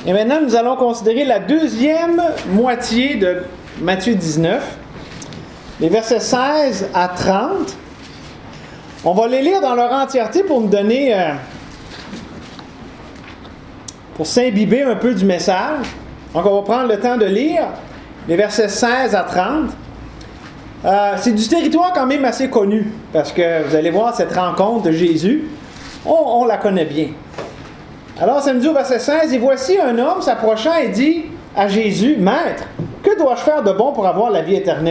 Et maintenant, nous allons considérer la deuxième moitié de Matthieu 19, les versets 16 à 30. On va les lire dans leur entièreté pour nous donner, pour s'imbiber un peu du message. Donc, on va prendre le temps de lire les versets 16 à 30. C'est du territoire quand même assez connu, parce que vous allez voir cette rencontre de Jésus, on la connaît bien. Alors, ça nous dit au verset 16, « Et voici un homme s'approchant et dit à Jésus, « Maître, que dois-je faire de bon pour avoir la vie éternelle? »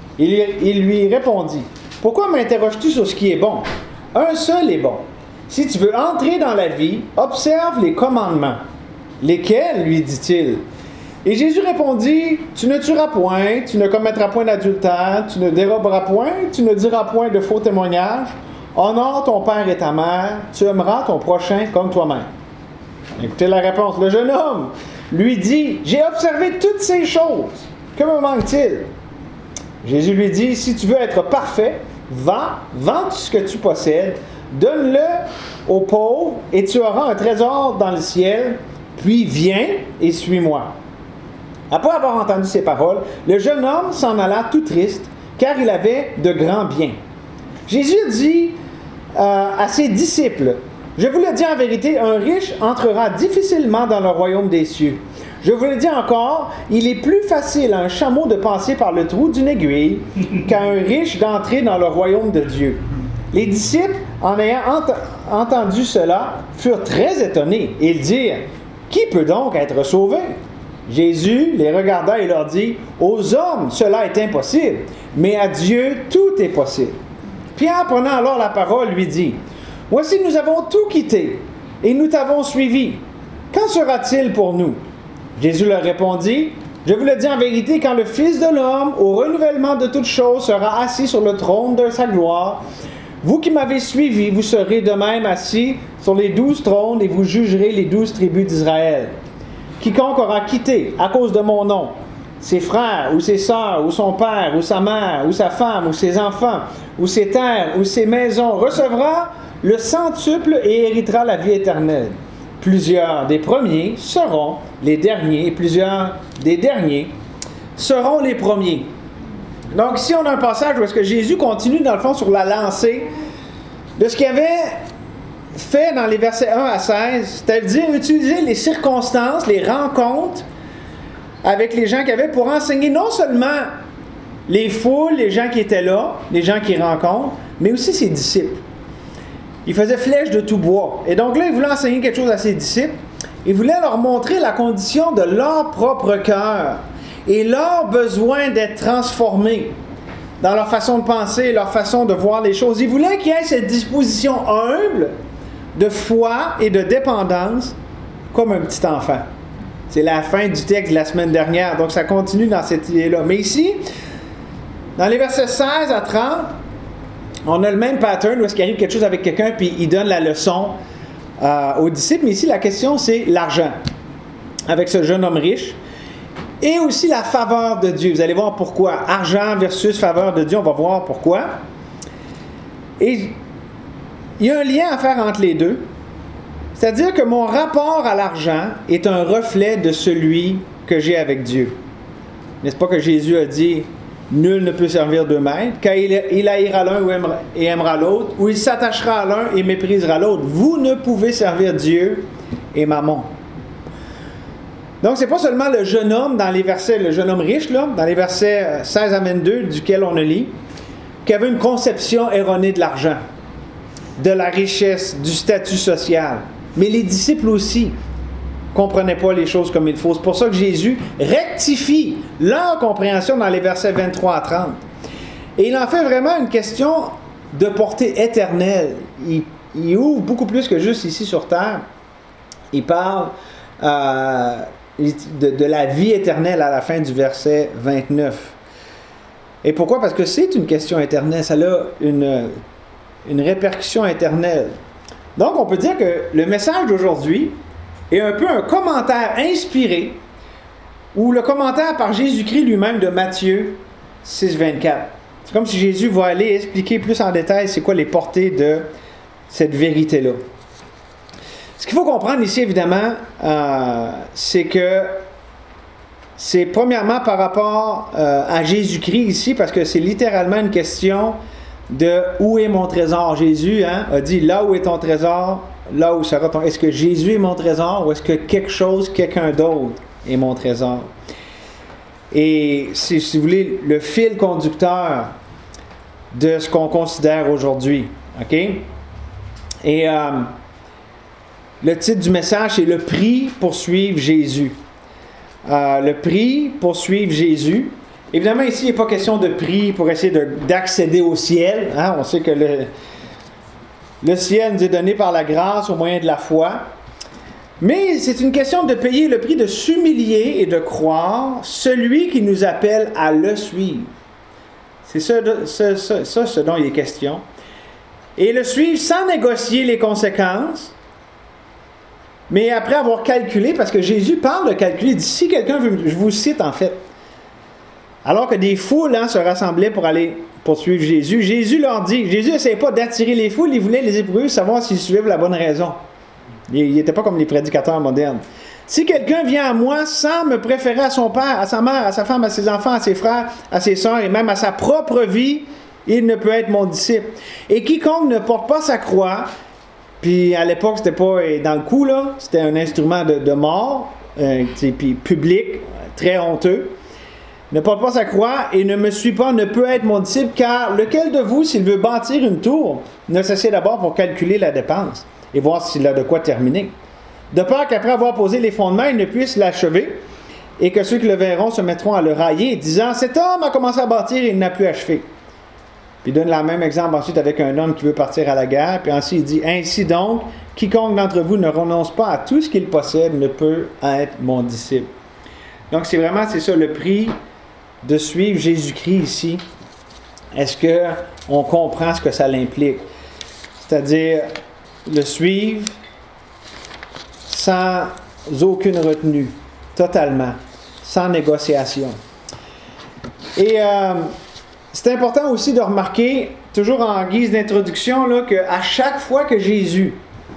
Il lui répondit, « Pourquoi m'interroges-tu sur ce qui est bon? Un seul est bon. Si tu veux entrer dans la vie, observe les commandements. » « Lesquels? » lui dit-il. Et Jésus répondit, « Tu ne tueras point, tu ne commettras point d'adultère, tu ne déroberas point, tu ne diras point de faux témoignages, honore ton père et ta mère, tu aimeras ton prochain comme toi-même. » Écoutez la réponse. Le jeune homme lui dit, « J'ai observé toutes ces choses. Que me manque-t-il? » Jésus lui dit, « Si tu veux être parfait, va, vends ce que tu possèdes, donne-le aux pauvres et tu auras un trésor dans le ciel, puis viens et suis-moi. » Après avoir entendu ces paroles, le jeune homme s'en alla tout triste, car il avait de grands biens. Jésus dit à ses disciples, « Je vous le dis en vérité, un riche entrera difficilement dans le royaume des cieux. Je vous le dis encore, il est plus facile à un chameau de passer par le trou d'une aiguille qu'à un riche d'entrer dans le royaume de Dieu. » Les disciples, en ayant entendu cela, furent très étonnés et dirent, « Qui peut donc être sauvé? » Jésus les regarda et leur dit, « Aux hommes, cela est impossible, mais à Dieu, tout est possible. » Pierre, prenant alors la parole, lui dit, « Voici, nous avons tout quitté, et nous t'avons suivi. Qu'en sera-t-il pour nous? » Jésus leur répondit, « Je vous le dis en vérité, quand le Fils de l'homme, au renouvellement de toutes choses, sera assis sur le trône de sa gloire, vous qui m'avez suivi, vous serez de même assis sur les 12 trônes, et vous jugerez les 12 tribus d'Israël. Quiconque aura quitté, à cause de mon nom, ses frères, ou ses sœurs, ou son père, ou sa mère, ou sa femme, ou ses enfants, ou ses terres, ou ses maisons, recevra le centuple et héritera la vie éternelle. Plusieurs des premiers seront les derniers, et plusieurs des derniers seront les premiers. » Donc ici, on a un passage où est-ce que Jésus continue, dans le fond, sur la lancée de ce qu'il avait fait dans les versets 1 à 16, c'est-à-dire utiliser les circonstances, les rencontres avec les gens qu'il y avait pour enseigner non seulement les foules, les gens qui étaient là, les gens qu'il rencontre, mais aussi ses disciples. Il faisait flèche de tout bois. Et donc là, il voulait enseigner quelque chose à ses disciples. Il voulait leur montrer la condition de leur propre cœur et leur besoin d'être transformés dans leur façon de penser, leur façon de voir les choses. Il voulait qu'il y ait cette disposition humble de foi et de dépendance comme un petit enfant. C'est la fin du texte de la semaine dernière, donc ça continue dans cette idée-là. Mais ici, dans les versets 16 à 30, on a le même pattern où est-ce qu'il arrive quelque chose avec quelqu'un puis il donne la leçon aux disciples. Mais ici, la question, c'est l'argent avec ce jeune homme riche et aussi la faveur de Dieu. Vous allez voir pourquoi. Argent versus faveur de Dieu, on va voir pourquoi. Et il y a un lien à faire entre les deux. C'est-à-dire que mon rapport à l'argent est un reflet de celui que j'ai avec Dieu. N'est-ce pas que Jésus a dit « Nul ne peut servir deux maîtres, car il haïra l'un et aimera l'autre, ou il s'attachera à l'un et méprisera l'autre. Vous ne pouvez servir Dieu et Mammon. » Donc, c'est pas seulement le jeune homme dans les versets, le jeune homme riche, là, dans les versets 16 à 22, duquel on a lu, qui avait une conception erronée de l'argent, de la richesse, du statut social. Mais les disciples aussi ne comprenaient pas les choses comme il faut. C'est pour ça que Jésus rectifie leur compréhension dans les versets 23 à 30. Et il en fait vraiment une question de portée éternelle. Il ouvre beaucoup plus que juste ici sur terre. Il parle de la vie éternelle à la fin du verset 29. Et pourquoi? Parce que c'est une question éternelle. Ça a une répercussion éternelle. Donc, on peut dire que le message d'aujourd'hui est un peu un commentaire inspiré ou le commentaire par Jésus-Christ lui-même de Matthieu 6, 24. C'est comme si Jésus va aller expliquer plus en détail c'est quoi les portées de cette vérité-là. Ce qu'il faut comprendre ici, évidemment, c'est que c'est premièrement par rapport à Jésus-Christ ici, parce que c'est littéralement une question de où est mon trésor. Jésus a dit, là où est ton trésor, là où sera ton... Est-ce que Jésus est mon trésor ou est-ce que quelque chose, quelqu'un d'autre est mon trésor? Et si vous voulez, le fil conducteur de ce qu'on considère aujourd'hui. OK? Et le titre du message, c'est « Le prix pour suivre Jésus ». Le prix pour suivre Jésus. Évidemment, ici, il n'est pas question de prix pour essayer d'accéder au ciel. Hein? On sait que le ciel nous est donné par la grâce au moyen de la foi. Mais c'est une question de payer le prix, de s'humilier et de croire celui qui nous appelle à le suivre. C'est ça ce dont il est question. Et le suivre sans négocier les conséquences, mais après avoir calculé, parce que Jésus parle de calculer, il dit, si quelqu'un veut, je vous cite en fait, alors que des foules se rassemblaient pour aller poursuivre Jésus, Jésus leur dit, Jésus n'essayait pas d'attirer les foules, il voulait les éprouver, savoir s'ils suivent la bonne raison. Il n'était pas comme les prédicateurs modernes. Si quelqu'un vient à moi sans me préférer à son père, à sa mère, à sa femme, à ses enfants, à ses frères, à ses sœurs et même à sa propre vie, il ne peut être mon disciple. Et quiconque ne porte pas sa croix, puis à l'époque, c'était pas dans le coup, là, c'était un instrument de mort, puis public, très honteux. Ne porte pas sa croix et ne me suit pas, ne peut être mon disciple, car lequel de vous, s'il veut bâtir une tour, ne s'assied d'abord pour calculer la dépense et voir s'il a de quoi terminer. De peur qu'après avoir posé les fondements, il ne puisse l'achever, et que ceux qui le verront se mettront à le railler, disant « Cet homme a commencé à bâtir et il n'a pu achever. » Puis il donne le même exemple ensuite avec un homme qui veut partir à la guerre, puis ensuite il dit « Ainsi donc, quiconque d'entre vous ne renonce pas à tout ce qu'il possède ne peut être mon disciple. » Donc c'est ça le prix de suivre Jésus-Christ ici. Est-ce qu'on comprend ce que ça l'implique? C'est-à-dire le suivre sans aucune retenue, totalement, sans négociation. Et c'est important aussi de remarquer, toujours en guise d'introduction, qu'à chaque fois que Jésus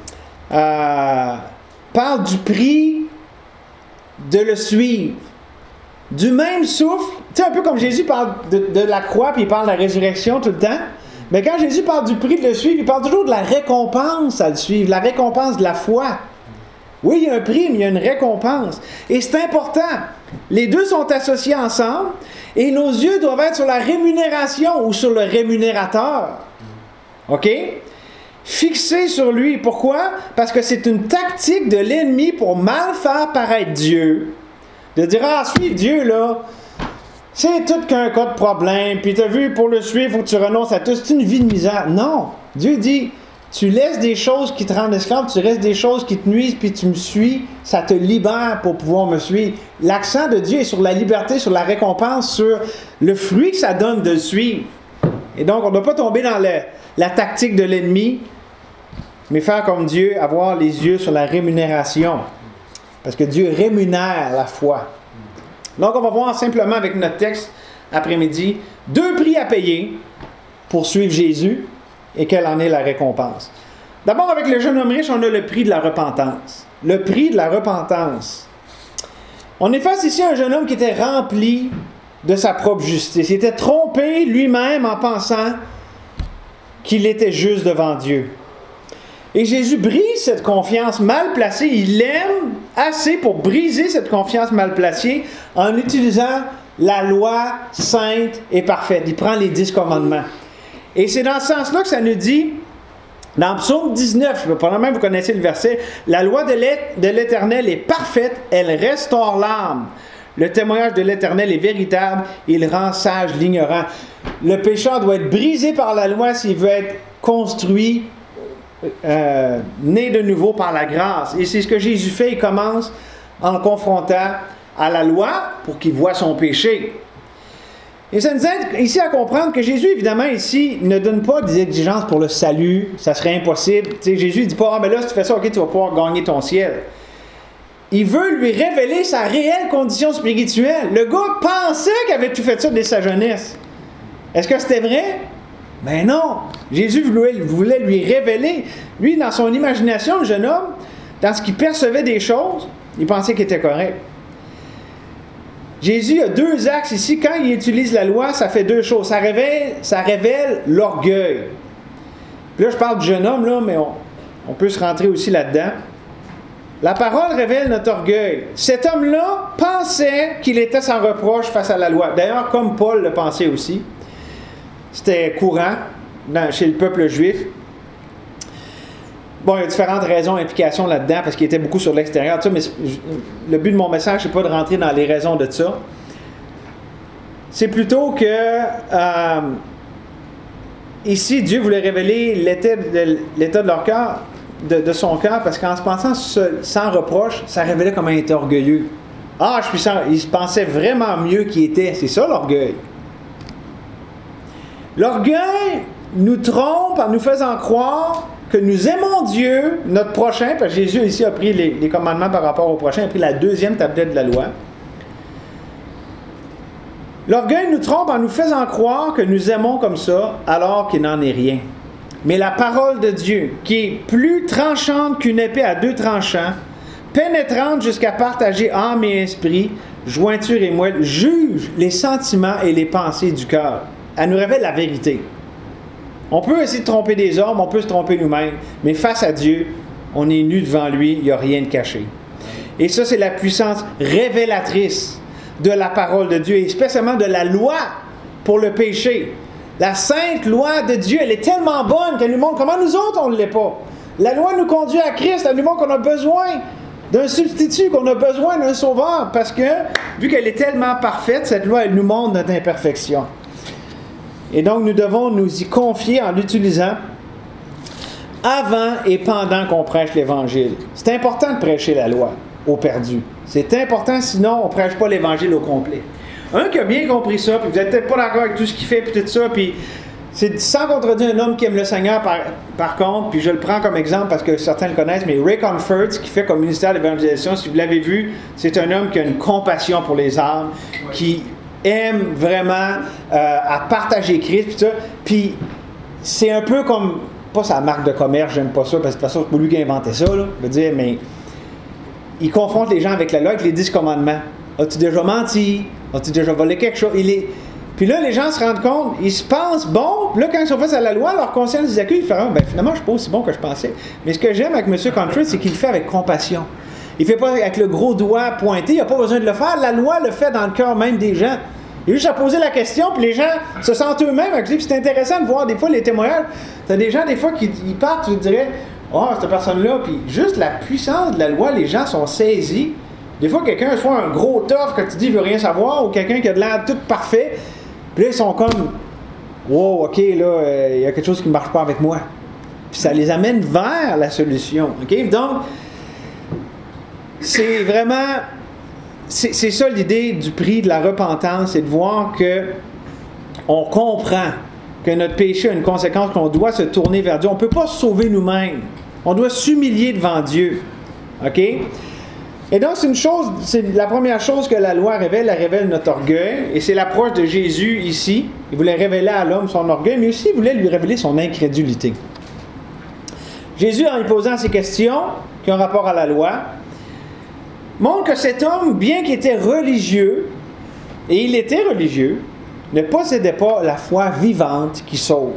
parle du prix de le suivre, du même souffle, tu sais, un peu comme Jésus parle de la croix, puis il parle de la résurrection tout le temps, mais quand Jésus parle du prix de le suivre, il parle toujours de la récompense à le suivre, la récompense de la foi. Oui, il y a un prix, mais il y a une récompense. Et c'est important. Les deux sont associés ensemble, et nos yeux doivent être sur la rémunération ou sur le rémunérateur. OK? Fixés sur lui. Pourquoi? Parce que c'est une tactique de l'ennemi pour mal faire paraître Dieu. De dire, suivre Dieu, là, c'est tout qu'un cas de problème, puis tu as vu, pour le suivre, il faut que tu renonces à tout. C'est une vie de misère. Non. Dieu dit, tu laisses des choses qui te rendent esclave, tu restes des choses qui te nuisent, puis tu me suis, ça te libère pour pouvoir me suivre. L'accent de Dieu est sur la liberté, sur la récompense, sur le fruit que ça donne de le suivre. Et donc, on ne doit pas tomber dans la tactique de l'ennemi, mais faire comme Dieu, avoir les yeux sur la rémunération. Parce que Dieu rémunère la foi. Donc, on va voir simplement avec notre texte après-midi 2 prix à payer pour suivre Jésus et quelle en est la récompense. D'abord, avec le jeune homme riche, on a le prix de la repentance. Le prix de la repentance. On est face ici à un jeune homme qui était rempli de sa propre justice. Il était trompé lui-même en pensant qu'il était juste devant Dieu. Et Jésus brise cette confiance mal placée. Il l'aime assez pour briser cette confiance mal placée en utilisant la loi sainte et parfaite. Il prend les 10 commandements. Et c'est dans ce sens-là que ça nous dit, dans Psaume 19, probablement vous connaissez le verset, « La loi de l'Éternel est parfaite, elle restaure l'âme. Le témoignage de l'Éternel est véritable, il rend sage l'ignorant. » Le pécheur doit être brisé par la loi s'il veut être construit, né de nouveau par la grâce. Et c'est ce que Jésus fait. Il commence en le confrontant à la loi pour qu'il voie son péché. Et ça nous aide ici à comprendre que Jésus, évidemment, ici, ne donne pas des exigences pour le salut. Ça serait impossible. Tu sais, Jésus ne dit pas, mais là, si tu fais ça, ok, tu vas pouvoir gagner ton ciel. Il veut lui révéler sa réelle condition spirituelle. Le gars pensait qu'il avait tout fait ça dès sa jeunesse. Est-ce que c'était vrai? Ben non. Jésus voulait lui révéler. Lui, dans son imagination, le jeune homme, dans ce qu'il percevait des choses, il pensait qu'il était correct. Jésus a deux axes ici. Quand il utilise la loi, ça fait deux choses. Ça révèle l'orgueil. Puis là, je parle du jeune homme, là, mais on peut se rentrer aussi là-dedans. La parole révèle notre orgueil. Cet homme-là pensait qu'il était sans reproche face à la loi. D'ailleurs, comme Paul le pensait aussi. C'était courant chez le peuple juif. Bon, il y a différentes raisons, implications là-dedans, parce qu'il était beaucoup sur l'extérieur, tout ça, mais le but de mon message, c'est pas de rentrer dans les raisons de ça. C'est plutôt que ici, Dieu voulait révéler l'état de leur cœur, de son cœur, parce qu'en se pensant sans reproche, ça révélait comment il était orgueilleux. Ah, il se pensait vraiment mieux qu'il était. C'est ça l'orgueil. L'orgueil nous trompe en nous faisant croire que nous aimons Dieu, notre prochain, parce que Jésus ici a pris les commandements par rapport au prochain, a pris la deuxième tablette de la loi. L'orgueil nous trompe en nous faisant croire que nous aimons comme ça, alors qu'il n'en est rien. Mais la parole de Dieu, qui est plus tranchante qu'une épée à deux tranchants, pénétrante jusqu'à partager âme et esprit, jointure et moelle, juge les sentiments et les pensées du cœur. Elle nous révèle la vérité. On peut essayer de tromper des hommes, on peut se tromper nous-mêmes, mais face à Dieu, on est nu devant lui, il n'y a rien de caché. Et ça, c'est la puissance révélatrice de la parole de Dieu, et spécialement de la loi pour le péché. La sainte loi de Dieu, elle est tellement bonne qu'elle nous montre comment nous autres, on ne l'est pas. La loi nous conduit à Christ, elle nous montre qu'on a besoin d'un substitut, qu'on a besoin d'un sauveur, parce que, vu qu'elle est tellement parfaite, cette loi, elle nous montre notre imperfection. Et donc, nous devons nous y confier en l'utilisant avant et pendant qu'on prêche l'Évangile. C'est important de prêcher la loi aux perdus. C'est important, sinon on ne prêche pas l'Évangile au complet. Un qui a bien compris ça, puis vous n'êtes peut-être pas d'accord avec tout ce qu'il fait, puis tout ça, puis c'est sans contredire un homme qui aime le Seigneur par contre, puis je le prends comme exemple parce que certains le connaissent, mais Ray Comfort, qui fait comme ministère d'évangélisation, si vous l'avez vu, c'est un homme qui a une compassion pour les âmes, qui aime vraiment à partager Christ, puis ça. Puis c'est un peu comme, pas sa marque de commerce, j'aime pas ça, parce que de toute façon, c'est pas lui qui a inventé ça, là, je veux dire, mais il confronte les gens avec la loi, avec les 10 commandements. As-tu déjà menti? As-tu déjà volé quelque chose? Puis là, les gens se rendent compte, ils se pensent bons, puis là, quand ils sont face à la loi, leur conscience les accuse, ils font « finalement, je ne suis pas aussi bon que je pensais. » Mais ce que j'aime avec M. Comfort, c'est qu'il le fait avec compassion. Il ne fait pas avec le gros doigt pointé, il n'a pas besoin de le faire. La loi le fait dans le cœur même des gens. Il a juste à poser la question, puis les gens se sentent eux-mêmes avec lui. Puis c'est intéressant de voir des fois les témoignages. Tu as des gens, des fois, qui partent, tu te dirais « oh, cette personne-là », puis juste la puissance de la loi, les gens sont saisis. Des fois, quelqu'un, soit un gros tough que tu dis « il veut rien savoir », ou quelqu'un qui a de l'air tout parfait, puis là, ils sont comme « wow, OK, là, il y a quelque chose qui ne marche pas avec moi ». Puis ça les amène vers la solution. OK? Donc, c'est vraiment... C'est ça l'idée du prix de la repentance, c'est de voir que on comprend que notre péché a une conséquence, qu'on doit se tourner vers Dieu. On ne peut pas se sauver nous-mêmes. On doit s'humilier devant Dieu. OK? Et donc, c'est la première chose que la loi révèle, elle révèle notre orgueil. Et c'est l'approche de Jésus ici. Il voulait révéler à l'homme son orgueil, mais aussi il voulait lui révéler son incrédulité. Jésus, en lui posant ces questions qui ont rapport à la loi, montre que cet homme, bien qu'il était religieux, et il était religieux, ne possédait pas la foi vivante qui sauve.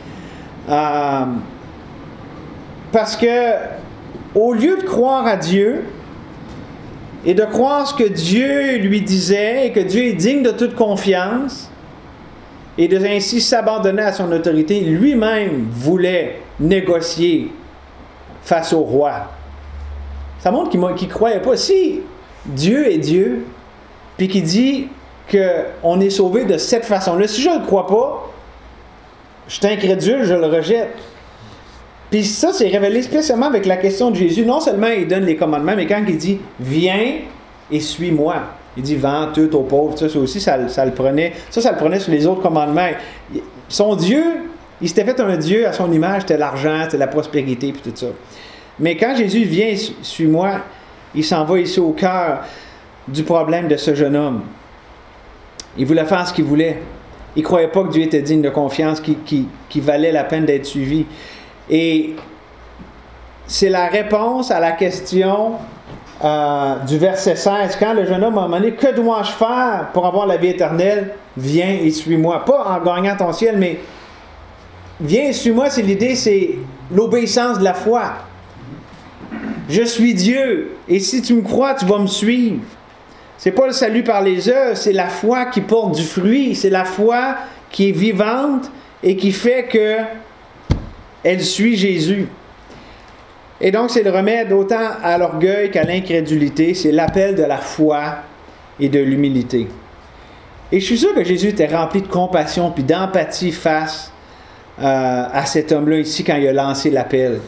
Parce que, au lieu de croire à Dieu, et de croire ce que Dieu lui disait, et que Dieu est digne de toute confiance, et de ainsi s'abandonner à son autorité, lui-même voulait négocier face au roi. Ça montre qu'il ne croyait pas. Si Dieu est Dieu, puis qu'il dit qu'on est sauvé de cette façon-là, si je ne le crois pas, je suis incrédule, je le rejette. Puis ça, c'est révélé spécialement avec la question de Jésus. Non seulement il donne les commandements, mais quand il dit « viens et suis-moi », il dit « vends tout aux pauvres », ça aussi, ça le prenait. Ça le prenait sur les autres commandements. Son Dieu, il s'était fait un Dieu à son image, c'était l'argent, c'était la prospérité, puis tout ça. Mais quand Jésus vient, suis-moi, il s'en va ici au cœur du problème de ce jeune homme. Il voulait faire ce qu'il voulait. Il ne croyait pas que Dieu était digne de confiance, qu'il valait la peine d'être suivi. Et c'est la réponse à la question du verset 16. Quand le jeune homme m'a demandé « Que dois-je faire pour avoir la vie éternelle? Viens et suis-moi. » Pas en gagnant ton ciel, mais « Viens et suis-moi », c'est l'idée, c'est l'obéissance de la foi. Je suis Dieu, et si tu me crois, tu vas me suivre. C'est pas le salut par les œuvres, c'est la foi qui porte du fruit. C'est la foi qui est vivante et qui fait que elle suit Jésus. Et donc, c'est le remède autant à l'orgueil qu'à l'incrédulité. C'est l'appel de la foi et de l'humilité. Et je suis sûr que Jésus était rempli de compassion puis d'empathie face à cet homme-là ici quand il a lancé l'appel.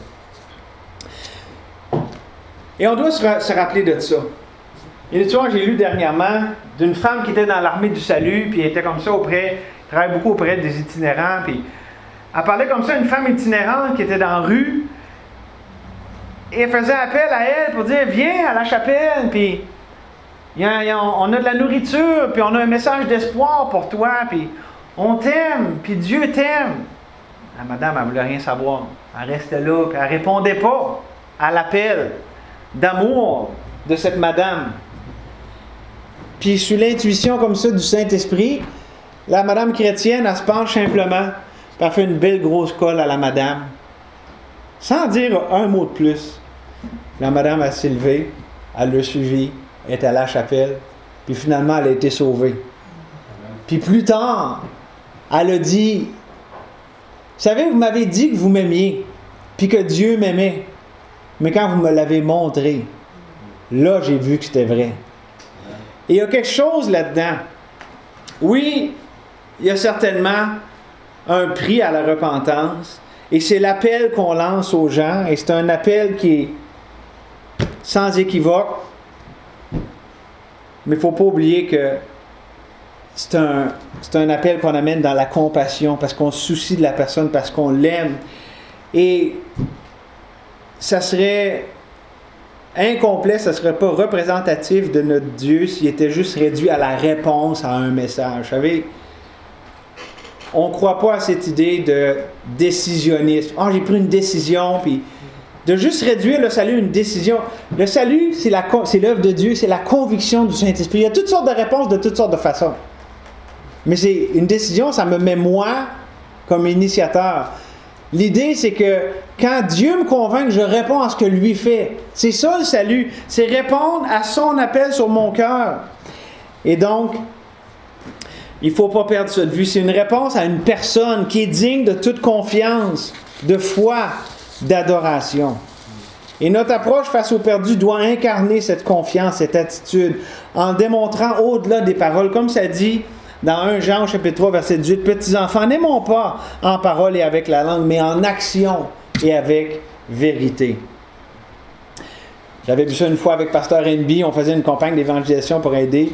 Et on doit se rappeler de ça. Il y a une histoire que j'ai lue dernièrement d'une femme qui était dans l'armée du salut, puis elle était comme ça travaille beaucoup auprès des itinérants, puis elle parlait comme ça à une femme itinérante qui était dans la rue, et elle faisait appel à elle pour dire « Viens à la chapelle, puis on a de la nourriture, puis on a un message d'espoir pour toi, puis on t'aime, puis Dieu t'aime. » La madame, elle ne voulait rien savoir. Elle restait là, puis elle ne répondait pas à l'appel d'amour de cette madame. Puis sous l'intuition comme ça du Saint-Esprit, la madame chrétienne, elle se penche simplement, puis elle fait une belle grosse colle à la madame, sans dire un mot de plus. La madame, elle s'est levée, elle l'a suivi, elle est allée à la chapelle, puis finalement, elle a été sauvée. Puis plus tard, elle a dit, « Vous savez, vous m'avez dit que vous m'aimiez, puis que Dieu m'aimait, mais quand vous me l'avez montré, là, j'ai vu que c'était vrai. » Et il y a quelque chose là-dedans. Oui, il y a certainement un prix à la repentance, et c'est l'appel qu'on lance aux gens, et c'est un appel qui est sans équivoque, mais il ne faut pas oublier que c'est un appel qu'on amène dans la compassion, parce qu'on se soucie de la personne, parce qu'on l'aime. Et ça serait incomplet, ça ne serait pas représentatif de notre Dieu s'il était juste réduit à la réponse à un message. Vous savez, on ne croit pas à cette idée de décisionnisme. « Ah, j'ai pris une décision, puis de juste réduire le salut à une décision. » Le salut, c'est l'œuvre de Dieu, c'est la conviction du Saint-Esprit. Il y a toutes sortes de réponses de toutes sortes de façons. Mais c'est une décision, ça me met moi comme initiateur. L'idée, c'est que quand Dieu me convainc, je réponds à ce que lui fait. C'est ça le salut. C'est répondre à son appel sur mon cœur. Et donc, il ne faut pas perdre ça de vue. C'est une réponse à une personne qui est digne de toute confiance, de foi, d'adoration. Et notre approche face au perdu doit incarner cette confiance, cette attitude, en démontrant au-delà des paroles, comme ça dit dans 1 Jean chapitre 3, verset 18, « Petits enfants, n'aimons pas en parole et avec la langue, mais en action et avec vérité. » J'avais vu ça une fois avec Pasteur NB, on faisait une campagne d'évangélisation pour aider.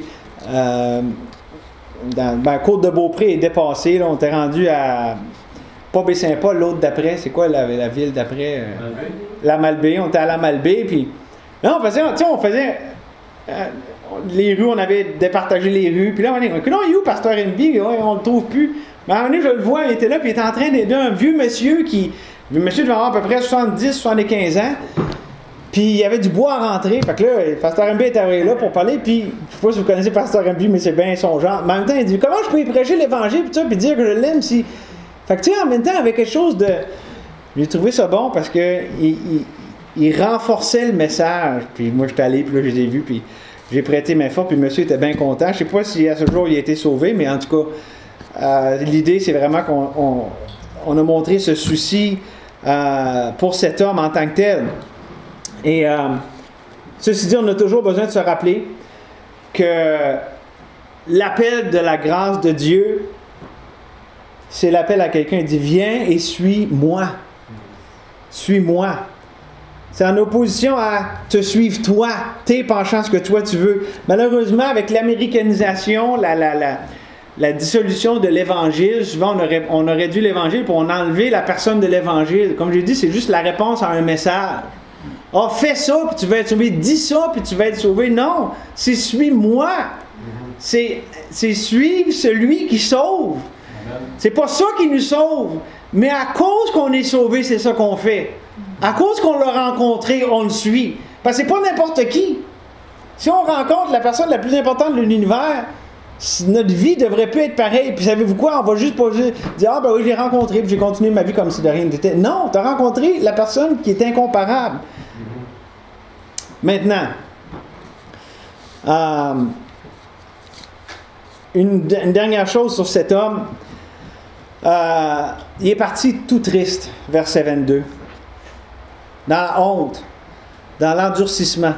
Côte de Beaupré est dépassée, là, on était rendu à pas Baie-Saint-Paul, l'autre d'après, c'est quoi la ville d'après? La Malbaie, on était à la Malbaie, puis là, on faisait les rues, on avait départagé les rues, puis là, on est non, il est où Pasteur NB? On le trouve plus. Mais à un moment donné, je le vois, il était là, puis il était en train d'aider un vieux monsieur le monsieur devait avoir à peu près 70-75 ans, puis il y avait du bois à rentrer, fait que là, Pasteur MB est arrivé là pour parler, puis je sais pas si vous connaissez Pasteur MB, mais c'est bien son genre. Mais en même temps, il dit, comment je peux y prêcher l'évangile, puis dire que je l'aime si... Fait que tu sais, en même temps, avec quelque chose de... J'ai trouvé ça bon parce que il renforçait le message, puis moi, j'étais allé, puis là, je l'ai vu, puis j'ai prêté main forte, puis le monsieur était bien content. Je sais pas si à ce jour, il a été sauvé, mais en tout cas, l'idée, c'est vraiment qu'on a montré ce souci pour cet homme en tant que tel. Et ceci dit, on a toujours besoin de se rappeler que l'appel de la grâce de Dieu, c'est l'appel à quelqu'un. Il dit, viens et suis-moi. Suis-moi. C'est en opposition à te suivre toi, tes penchants, ce que toi tu veux. Malheureusement, avec l'américanisation, la dissolution de l'Évangile, souvent on a réduit l'Évangile pour on a enlevé la personne de l'Évangile. Comme j'ai dit, c'est juste la réponse à un message. Ah, fais ça, puis tu vas être sauvé. Dis ça, puis tu vas être sauvé. Non, c'est suis-moi. C'est suivre celui qui sauve. C'est pas ça qui nous sauve. Mais à cause qu'on est sauvé, c'est ça qu'on fait. À cause qu'on l'a rencontré, on le suit. Parce que c'est pas n'importe qui. Si on rencontre la personne la plus importante de l'univers, notre vie devrait plus être pareille. Puis savez-vous quoi? On va juste pas dire « Ah ben oui, je l'ai rencontré, puis j'ai continué ma vie comme si de rien n'était. » Non, tu as rencontré la personne qui est incomparable. Maintenant, une dernière chose sur cet homme. Il est parti tout triste, verset 22. Dans la honte, dans l'endurcissement.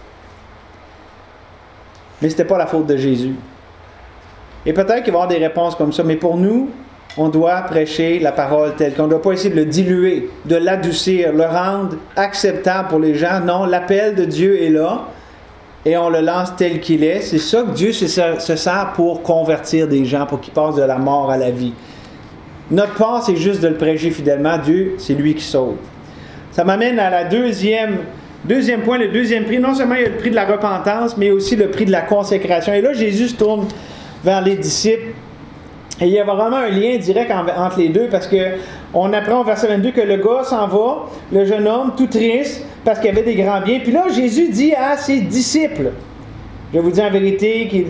Mais ce n'était pas la faute de Jésus. Et peut-être qu'il va y avoir des réponses comme ça, mais pour nous, on doit prêcher la parole telle qu'on ne doit pas essayer de le diluer, de l'adoucir, le rendre acceptable pour les gens. Non, l'appel de Dieu est là et on le lance tel qu'il est. C'est ça que Dieu se sert pour convertir des gens, pour qu'ils passent de la mort à la vie. Notre part, c'est juste de le prêcher fidèlement. Dieu, c'est lui qui sauve. Ça m'amène à la deuxième point, le deuxième prix. Non seulement il y a le prix de la repentance, mais aussi le prix de la consécration. Et là, Jésus se tourne vers les disciples. Et il y a vraiment un lien direct entre les deux, parce qu'on apprend au verset 22 que le gars s'en va, le jeune homme, tout triste, parce qu'il y avait des grands biens. Puis là, Jésus dit à ses disciples, je vous dis en vérité,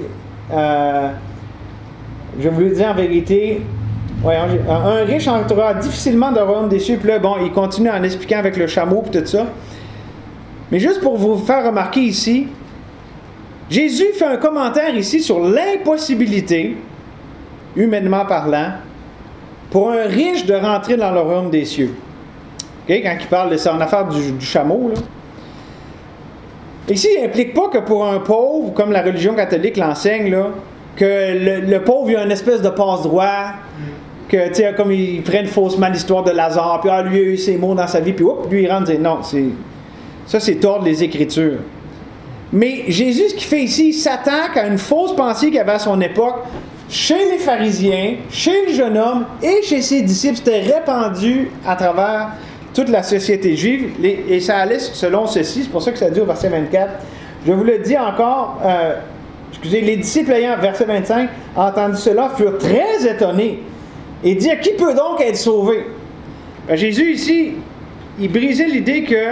un riche entrera difficilement dans le royaume des cieux. Puis là, bon, il continue en expliquant avec le chameau et tout ça. Mais juste pour vous faire remarquer ici, Jésus fait un commentaire ici sur l'impossibilité, humainement parlant, pour un riche de rentrer dans le royaume des cieux. Okay? Quand il parle de ça en affaire du chameau, là. Ici, il n'implique pas que pour un pauvre, comme la religion catholique l'enseigne, là, que le pauvre il a une espèce de passe-droit, que, tu sais, comme ils prennent faussement l'histoire de Lazare, puis lui a eu ses mots dans sa vie, puis lui il rentre et dit non, c'est tordre les Écritures. Mais Jésus, ce qu'il fait ici, il s'attaque à une fausse pensée qu'il y avait à son époque, chez les pharisiens, chez le jeune homme et chez ses disciples. C'était répandu à travers toute la société juive, et ça allait selon ceci. C'est pour ça que ça dit au verset 24. Je vous le dis encore, les disciples ayant, verset 25, entendu cela, furent très étonnés et dirent, qui peut donc être sauvé? Jésus ici, il brisait l'idée que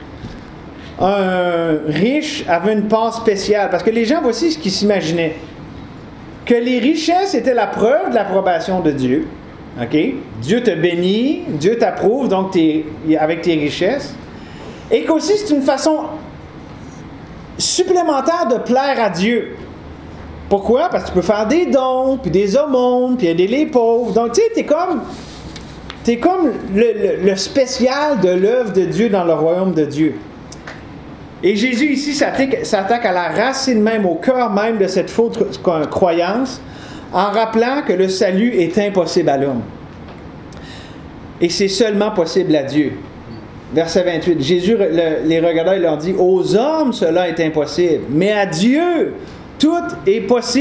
un riche avait une part spéciale, parce que les gens, voici ce qu'ils s'imaginaient, que les richesses étaient la preuve de l'approbation de Dieu. OK? Dieu te bénit, Dieu t'approuve, donc avec tes richesses. Et qu'aussi, c'est une façon supplémentaire de plaire à Dieu. Pourquoi? Parce que tu peux faire des dons, puis des aumônes, puis aider les pauvres. Donc, tu sais, t'es comme le spécial de l'œuvre de Dieu dans le royaume de Dieu. Et Jésus ici s'attaque à la racine même, au cœur même de cette fausse croyance, en rappelant que le salut est impossible à l'homme. Et c'est seulement possible à Dieu. Verset 28, Jésus les regarda et leur dit, « Aux hommes, cela est impossible, mais à Dieu, tout est possible. »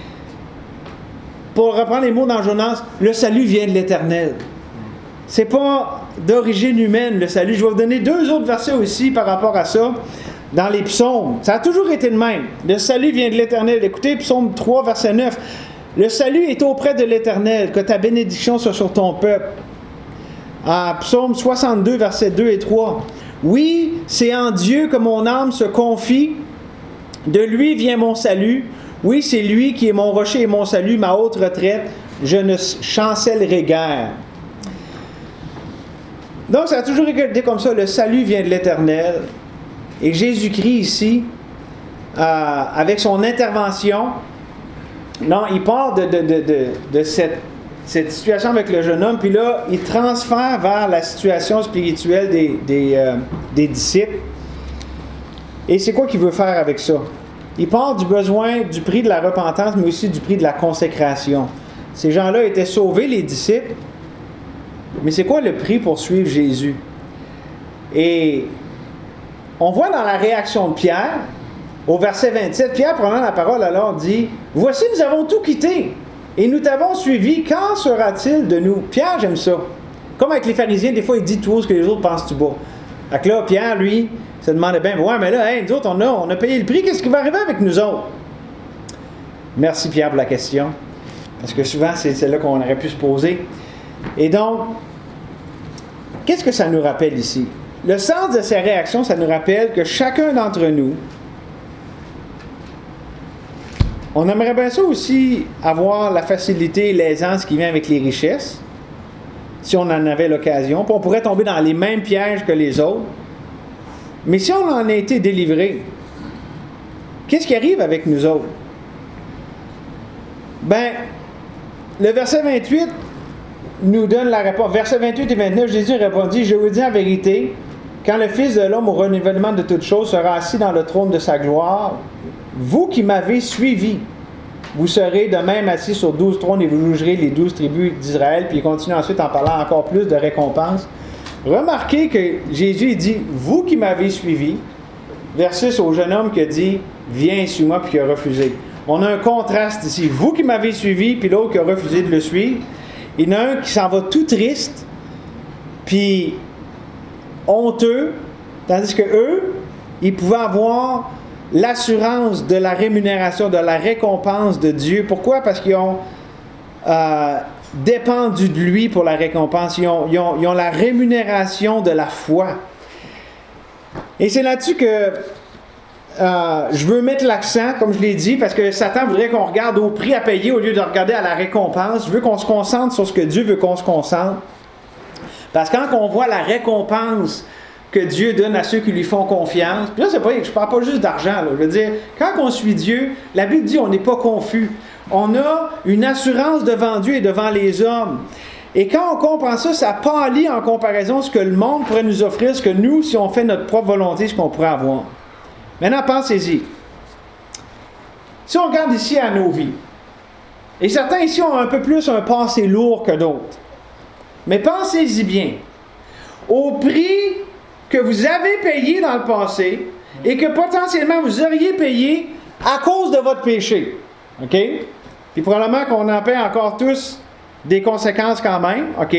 Pour reprendre les mots dans Jonas, le salut vient de l'Éternel. C'est pas d'origine humaine, le salut. Je vais vous donner 2 autres versets aussi par rapport à ça dans les psaumes. Ça a toujours été le même. Le salut vient de l'Éternel. Écoutez, psaume 3, verset 9. Le salut est auprès de l'Éternel, que ta bénédiction soit sur ton peuple. Psaume 62, versets 2 et 3. Oui, c'est en Dieu que mon âme se confie. De lui vient mon salut. Oui, c'est lui qui est mon rocher et mon salut, ma haute retraite. Je ne chancellerai guère. Donc, ça a toujours été comme ça. Le salut vient de l'Éternel. Et Jésus-Christ, ici, avec son intervention, non, il part de cette situation avec le jeune homme, puis là, il transfère vers la situation spirituelle des disciples. Et c'est quoi qu'il veut faire avec ça? Il part du besoin du prix de la repentance, mais aussi du prix de la consécration. Ces gens-là étaient sauvés, les disciples. Mais c'est quoi le prix pour suivre Jésus? Et on voit dans la réaction de Pierre, au verset 27, Pierre prenant la parole alors dit, « Voici, nous avons tout quitté, et nous t'avons suivi, qu'en sera-t-il de nous? » Pierre, j'aime ça. Comme avec les pharisiens, des fois, il dit tout haut ce que les autres pensent tout bas. Fait que là, Pierre, lui, se demandait bien, « Ouais, mais là, nous autres, on a payé le prix, qu'est-ce qui va arriver avec nous autres? » Merci Pierre pour la question, parce que souvent, c'est celle-là qu'on aurait pu se poser. Et donc, qu'est-ce que ça nous rappelle ici? Le sens de ces réactions, ça nous rappelle que chacun d'entre nous, on aimerait bien ça aussi avoir la facilité et l'aisance qui vient avec les richesses, si on en avait l'occasion, puis on pourrait tomber dans les mêmes pièges que les autres. Mais si on en a été délivré, qu'est-ce qui arrive avec nous autres? Ben, le verset 28 nous donne la réponse. Versets 28 et 29, Jésus répondit, « Je vous dis en vérité, quand le Fils de l'homme au renouvellement de toutes choses sera assis dans le trône de sa gloire, vous qui m'avez suivi, vous serez de même assis sur 12 trônes et vous jugerez les 12 tribus d'Israël. » Puis il continue ensuite en parlant encore plus de récompenses. Remarquez que Jésus dit « Vous qui m'avez suivi » versus au jeune homme qui a dit « Viens, suis-moi » puis qui a refusé. On a un contraste ici. « Vous qui m'avez suivi » puis l'autre qui a refusé de le suivre. Il y en a un qui s'en va tout triste puis honteux, tandis que eux, ils pouvaient avoir l'assurance de la rémunération, de la récompense de Dieu. Pourquoi? Parce qu'ils ont dépendu de lui pour la récompense. Ils ont la rémunération de la foi. Et c'est là-dessus que je veux mettre l'accent, comme je l'ai dit, parce que Satan voudrait qu'on regarde au prix à payer au lieu de regarder à la récompense. Je veux qu'on se concentre sur ce que Dieu veut qu'on se concentre. Parce que quand on voit la récompense que Dieu donne à ceux qui lui font confiance, puis là, je ne parle pas juste d'argent. Là, je veux dire, quand on suit Dieu, la Bible dit on n'est pas confus. On a une assurance devant Dieu et devant les hommes. Et quand on comprend ça, ça pâlit en comparaison ce que le monde pourrait nous offrir, ce que nous, si on fait notre propre volonté, ce qu'on pourrait avoir. Maintenant, pensez-y. Si on regarde ici à nos vies, et certains ici ont un peu plus un passé lourd que d'autres, mais pensez-y bien. Au prix que vous avez payé dans le passé et que potentiellement vous auriez payé à cause de votre péché. OK? Puis probablement qu'on en paie encore tous des conséquences quand même. OK?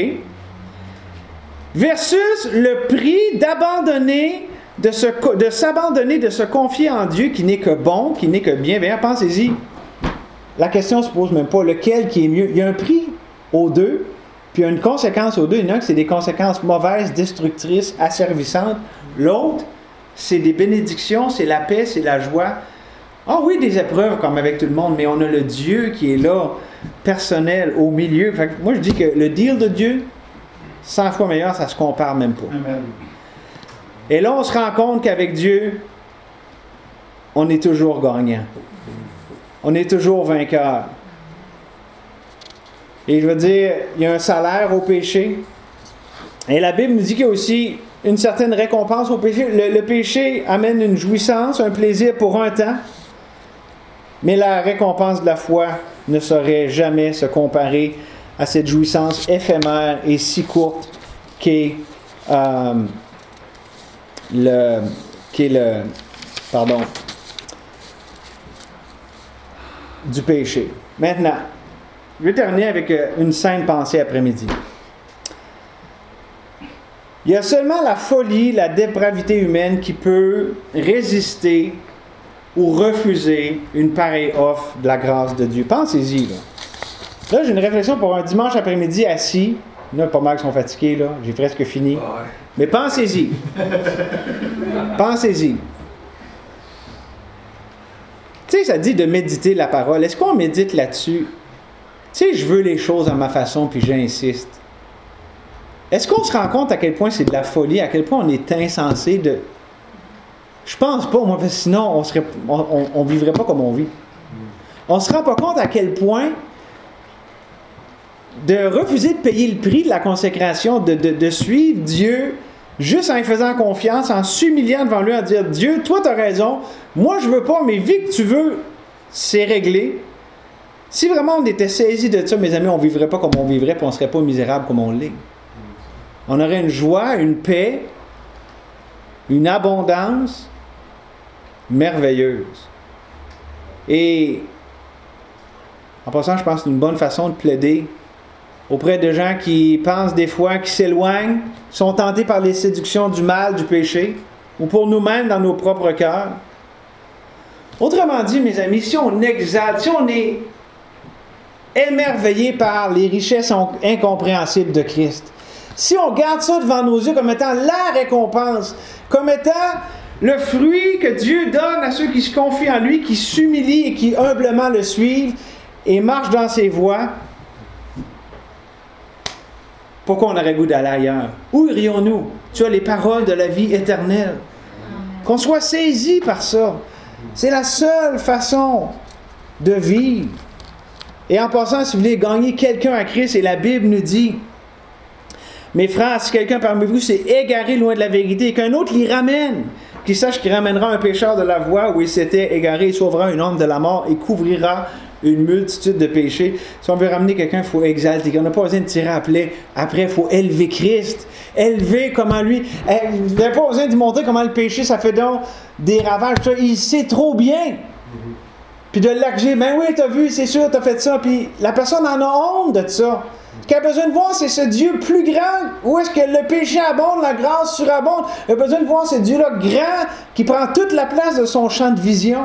Versus le prix d'abandonner, de s'abandonner, de se confier en Dieu qui n'est que bon, qui n'est que bienveillant. Pensez-y. La question ne se pose même pas. Lequel qui est mieux? Il y a un prix aux deux. Puis il y a une conséquence aux deux. Il y en a un que c'est des conséquences mauvaises, destructrices, asservissantes. L'autre, c'est des bénédictions, c'est la paix, c'est la joie. Ah oui, des épreuves comme avec tout le monde, mais on a le Dieu qui est là, personnel, au milieu. Fait que moi, je dis que le deal de Dieu, 100 fois meilleur, ça ne se compare même pas. Amen. Et là, on se rend compte qu'avec Dieu, on est toujours gagnant. On est toujours vainqueur. Et je veux dire, il y a un salaire au péché. Et la Bible nous dit qu'il y a aussi une certaine récompense au péché. Le péché amène une jouissance, un plaisir pour un temps. Mais la récompense de la foi ne saurait jamais se comparer à cette jouissance éphémère et si courte qu'est du péché. Maintenant, je vais terminer avec une sainte pensée après-midi. Il y a seulement la folie, la dépravité humaine qui peut résister ou refuser une pareille offre de la grâce de Dieu. Pensez-y. Là, j'ai une réflexion pour un dimanche après-midi assis. Il y en a pas mal qui sont fatigués, là. J'ai presque fini. Mais pensez-y. Pensez-y. Tu sais, ça dit de méditer la parole. Est-ce qu'on médite là-dessus? Tu sais, je veux les choses à ma façon, puis j'insiste. Est-ce qu'on se rend compte à quel point c'est de la folie, à quel point on est insensé de... Je pense pas, moi, parce que sinon, on vivrait pas comme on vit. On se rend pas compte à quel point de refuser de payer le prix de la consécration, de suivre Dieu, juste en lui faisant confiance, en s'humiliant devant lui, en disant « Dieu, toi, tu as raison, moi, je veux pas, mais vu que tu veux, c'est réglé. » Si vraiment on était saisi de ça, mes amis, on ne vivrait pas comme on vivrait, puis on ne serait pas misérable comme on l'est. On aurait une joie, une paix, une abondance merveilleuse. Et en passant, je pense que c'est une bonne façon de plaider auprès de gens qui pensent des fois, qui s'éloignent, sont tentés par les séductions du mal, du péché, ou pour nous-mêmes dans nos propres cœurs. Autrement dit, mes amis, si on exalte, si on est émerveillé par les richesses incompréhensibles de Christ, si on garde ça devant nos yeux comme étant la récompense, comme étant le fruit que Dieu donne à ceux qui se confient en lui, qui s'humilient et qui humblement le suivent et marchent dans ses voies, pourquoi on aurait goût d'aller ailleurs? Où irions-nous? Tu as les paroles de la vie éternelle. Qu'on soit saisi par ça. C'est la seule façon de vivre. Et en passant, si vous voulez gagner quelqu'un à Christ, et la Bible nous dit, mes frères, si quelqu'un parmi vous s'est égaré loin de la vérité et qu'un autre l'y ramène, qu'il sache qu'il ramènera un pécheur de la voie où il s'était égaré, il sauvera un homme de la mort et couvrira une multitude de péchés. Si on veut ramener quelqu'un, il faut exalter. On n'a pas besoin de tirer à plaie. Après, il faut élever Christ. Élever comment lui... Il n'a pas besoin de montrer comment le péché, ça fait donc des ravages. Il sait trop bien. Puis de l'accuser. Ben oui, t'as vu, c'est sûr, t'as fait ça. Puis la personne en a honte de ça. Ce qu'elle a besoin de voir, c'est ce Dieu plus grand. Où est-ce que le péché abonde, la grâce surabonde. Elle a besoin de voir ce Dieu-là grand qui prend toute la place de son champ de vision.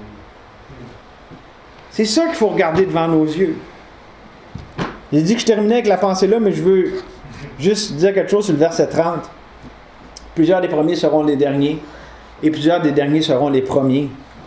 C'est ça qu'il faut regarder devant nos yeux. J'ai dit que je terminais avec la pensée-là, mais je veux juste dire quelque chose sur le verset 30. Plusieurs des premiers seront les derniers, et plusieurs des derniers seront les premiers.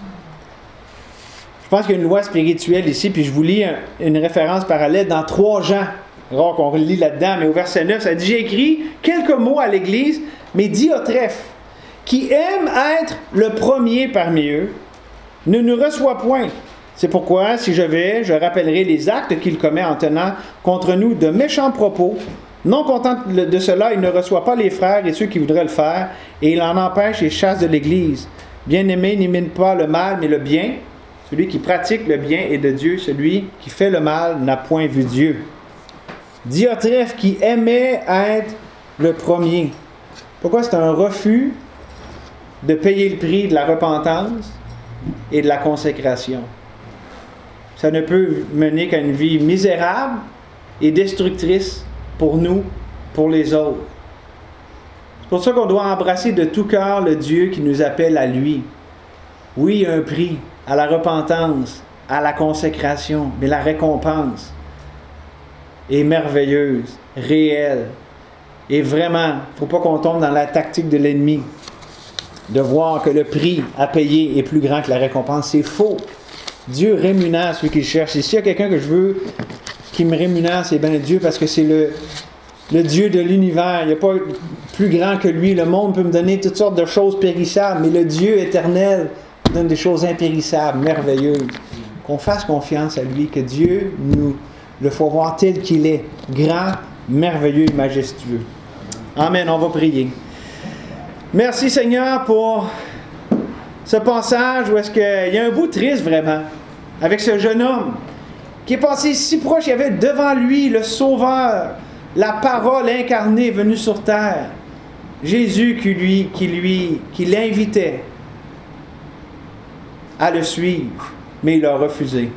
Je pense qu'il y a une loi spirituelle ici, puis je vous lis une référence parallèle dans 3 Jean. Rare qu'on lit là-dedans, mais au verset 9, ça dit « J'ai écrit quelques mots à l'Église, mais Diotrephe, qui aime être le premier parmi eux, ne nous reçoit point. C'est pourquoi, si je vais, je rappellerai les actes qu'il commet en tenant contre nous de méchants propos. Non content de cela, il ne reçoit pas les frères et ceux qui voudraient le faire, et il en empêche et chasse de l'Église. Bien-aimé, n'imite pas le mal, mais le bien. Celui qui pratique le bien est de Dieu. Celui qui fait le mal n'a point vu Dieu. » Diotrephe qui aimait être le premier. Pourquoi? C'est un refus de payer le prix de la repentance et de la consécration. Ça ne peut mener qu'à une vie misérable et destructrice pour nous, pour les autres. C'est pour ça qu'on doit embrasser de tout cœur le Dieu qui nous appelle à lui. Oui, il y a un prix à la repentance, à la consécration, mais la récompense est merveilleuse, réelle. Et vraiment, il ne faut pas qu'on tombe dans la tactique de l'ennemi de voir que le prix à payer est plus grand que la récompense. C'est faux. Dieu rémunère ceux qui le cherchent. Et s'il y a quelqu'un que je veux qui me rémunère, c'est bien Dieu, parce que c'est le Dieu de l'univers. Il n'y a pas plus grand que lui. Le monde peut me donner toutes sortes de choses périssables, mais le Dieu éternel donne des choses impérissables, merveilleuses. Qu'on fasse confiance à lui, que Dieu nous le faut voir tel qu'il est, grand, merveilleux et majestueux. Amen, on va prier. Merci Seigneur pour ce passage où est-ce qu'il y a un bout triste vraiment, avec ce jeune homme qui est passé si proche, il y avait devant lui le Sauveur, la parole incarnée venue sur terre, Jésus qui l'invitait à le suivre, mais il a refusé.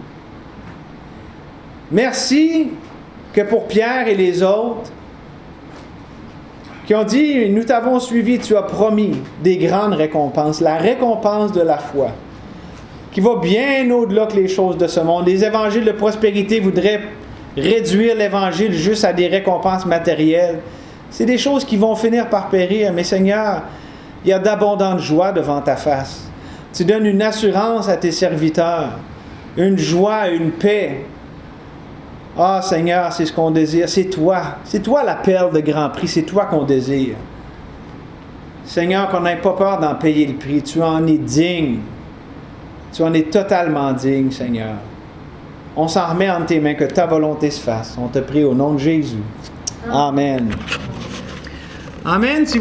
Merci que pour Pierre et les autres qui ont dit « Nous t'avons suivi, tu as promis des grandes récompenses, la récompense de la foi, qui va bien au-delà que les choses de ce monde. Les évangiles de prospérité voudraient réduire l'évangile juste à des récompenses matérielles. C'est des choses qui vont finir par périr, mais Seigneur, il y a d'abondantes joies devant ta face. Tu donnes une assurance à tes serviteurs, une joie, une paix. Ah Seigneur, c'est ce qu'on désire, c'est toi la perle de grand prix, c'est toi qu'on désire. Seigneur, qu'on n'ait pas peur d'en payer le prix, tu en es digne, tu en es totalement digne, Seigneur. On s'en remet entre tes mains, que ta volonté se fasse. On te prie au nom de Jésus. Amen. Amen.